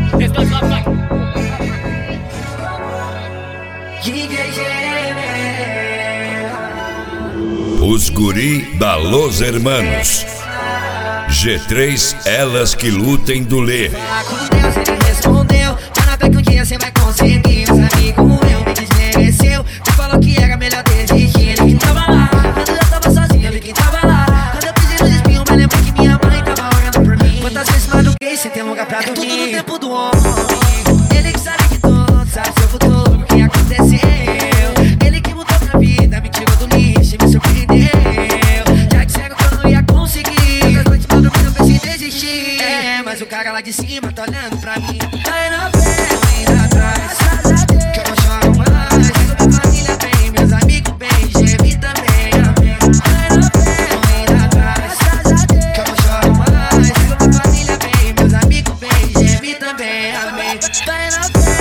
Os guri da Los Hermanos. G3, elas que lutem do Lê. Ele respondeu, tá na fé que um dia cê vai conseguir. Os amigos meu me desmereceu. Tu falou que era melhor desistir. Ele que tava lá, quando eu tava sozinho, ele que tava lá. Quando eu pedi nos espinhos, mas lembrei que minha mãe tava orando por mim. Quantas vezes madruguei sem ter lugar pra dormir. Tudo no tempo do homem. Ele que sabe que tudo, sabe seu futuro, o que aconteceu. Ele que mudou minha vida, me tirou do lixo e me surpreendeu. Já disseram que eu não ia conseguir. Quantas noites madruguei, eu pensei em desistir. Mas o cara lá de cima tá olhando pra mim. Vai na fé, ainda atrás, que eu não choro mais. Sigo minha família bem, meus amigos bem, gemi também, amém. Vai na fé, ainda atrás, que eu não choro mais. Sigo minha família bem, meus amigos bem, gemi também, amém. Vai na fé.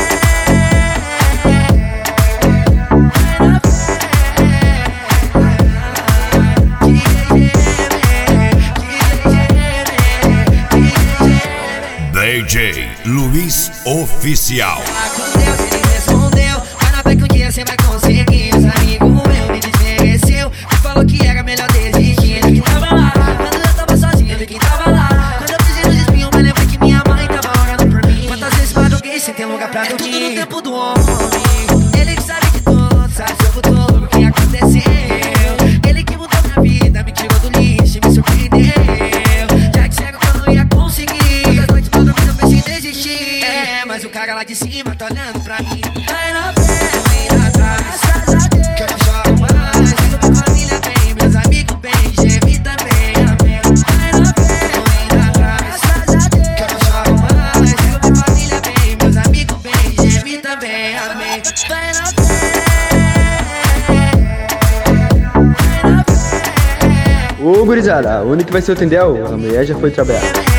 DJ Luiz Oficial. Com Deus ele respondeu, vai na fé que um dia cê vai conseguir. Os amigos meu me desmereceu. Tu falou que era melhor desistir. Ele que tava lá, quando eu tava sozinho, ele que tava lá. Quando eu pedi nos espinhos, mas lembrei que minha mãe tava orando por mim. Quantas vezes madruguei sem ter lugar pra dormir. Tudo no tempo do homem. Ele que sabe que tudo, sabe seu futuro, o que aconteceu. Ele que mudou minha vida, me tirou do lixo e me surpreendeu. Já disseram que eu não ia conseguir. Quantas noites madruguei, eu pensei em desistir. Mas o cara lá de cima tá olhando pra mim. Vai na fé, ainda atrás, que eu não choro mais. Sigo minha família bem, meus amigos bem, gemi também, amém. Vai na fé, ainda atrás, que eu não choro mais. Sigo minha família bem, meus amigos bem, gemi também, amém. Vai na fé. Ô gurizada, onde que vai ser o Tendel? A mulher já foi trabalhar.